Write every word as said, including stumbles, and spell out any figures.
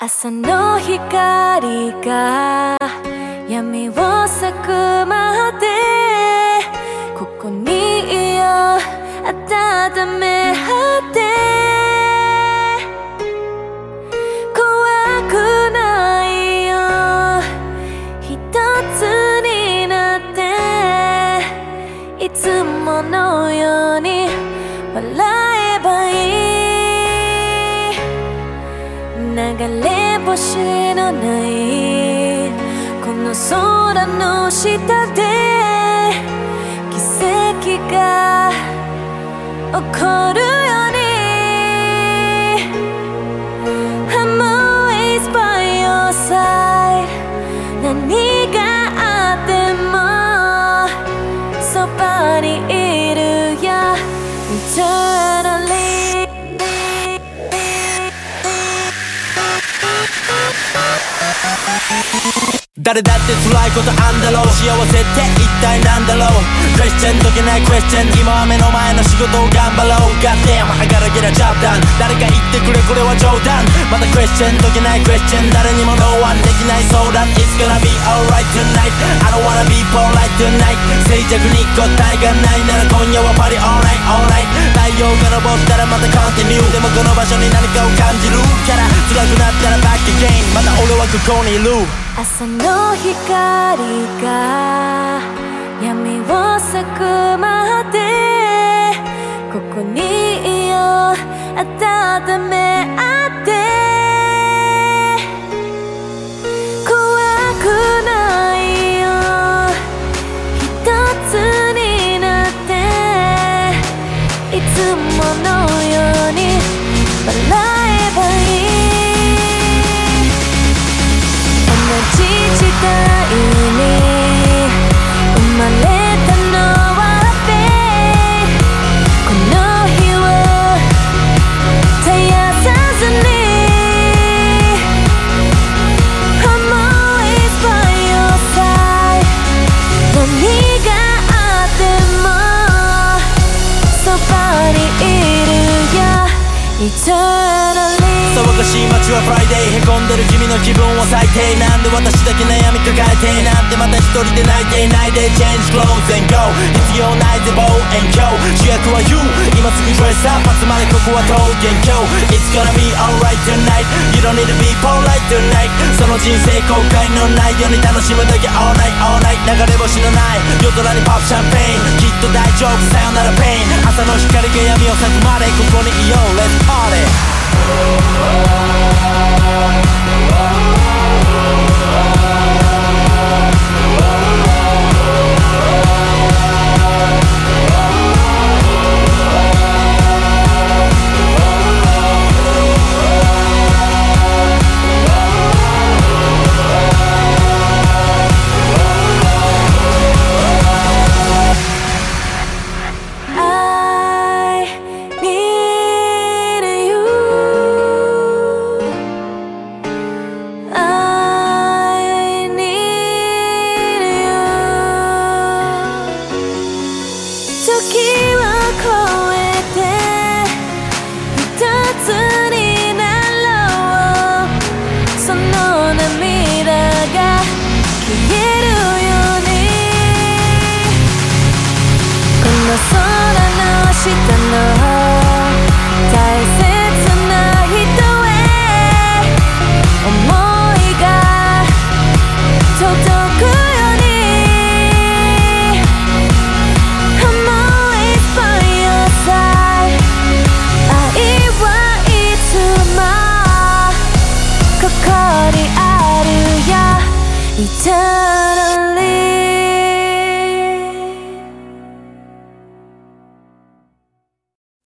朝の光が闇を咲くまでここにいよう温め合って怖くないよ一つになっていつものように笑えばいい流れ星のないこの空の下で奇跡が起こるように I'm always by your side 何があってもそばにいるよ Eternally 誰だって辛いことあんだろう幸せって一体なんだろうクエスチョン解けないクエスチョン今は目の前の仕事を頑張ろう Goddamn はがらげらジャブダン誰か言ってくれこれは冗談またクエスチョン解けないクエスチョン誰にもノーワンできない相談 It's gonna be alright tonight I don't wanna be polite tonight 静寂に答えがないなら今夜はパリ alright alright 太陽が昇ったらまた continue でもこの場所に何かを感じるから辛くなったら back again また俺はここにいる朝の光が闇を咲くまでここにいよう温め合って怖くないよ一つになっていつものように笑えばいい時代に生まれたのはベイこの日を絶やさずに I'm always by your side 何があってもそばにいるよ Eternally 騒がしい街はフライデーへこんでる君の気分は最低なんで私だけ悩み抱えてなんてまた一人で泣いていないで Change clothes and go 必要ないぜ bow and go 主役は You 今すぐ dress up 集まれここは桃源郷 It's gonna be alright tonight You don't need to be polite tonight その人生後悔のないように楽しむだけ all night all night 流れ星のない夜空にポップシャンペーンきっと大丈夫さよならペイン朝の光が闇を咲くまでここにいよう Let's party 空の下の大切な人へ思いが届くように I'm always by your side 愛はいつもここにあるよ Eternal